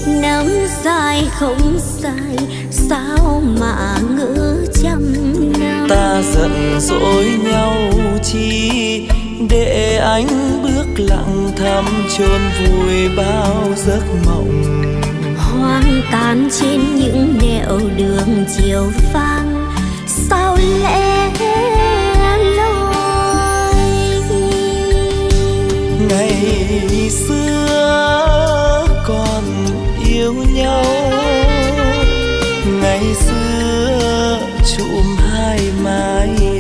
Năm dài không dài, sao mà ngỡ trăm năm. Ta giận dỗi nhau chi, để anh bước lặng thầm chôn vùi bao giấc mộng. Hoang tàn trên những nẻo đường chiều vang, sao lẽ loi. Ngày xưa còn yêu nhau, ngày xưa chụm hai mái